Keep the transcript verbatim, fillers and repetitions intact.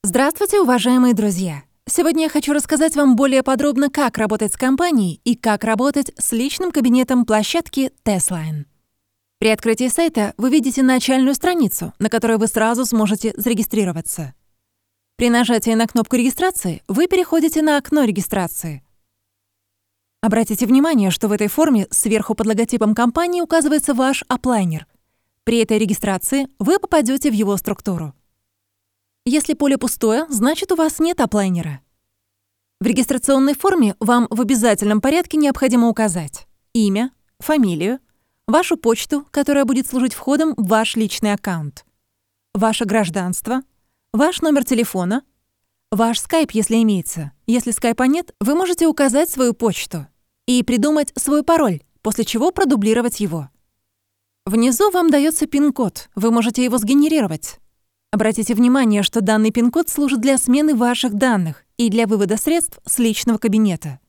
Здравствуйте, уважаемые друзья! Сегодня я хочу рассказать вам более подробно, как работать с компанией и как работать с личным кабинетом площадки Testline. При открытии сайта вы видите начальную страницу, на которой вы сразу сможете зарегистрироваться. При нажатии на кнопку регистрации вы переходите на окно регистрации. Обратите внимание, что в этой форме сверху под логотипом компании указывается ваш аплайнер. При этой регистрации вы попадете в его структуру. Если поле пустое, значит, у вас нет аплайнера. В регистрационной форме вам в обязательном порядке необходимо указать имя, фамилию, вашу почту, которая будет служить входом в ваш личный аккаунт, ваше гражданство, ваш номер телефона, ваш скайп, если имеется. Если скайпа нет, вы можете указать свою почту и придумать свой пароль, после чего продублировать его. Внизу вам дается пин-код, вы можете его сгенерировать. Обратите внимание, что данный пин-код служит для смены ваших данных и для вывода средств с личного кабинета.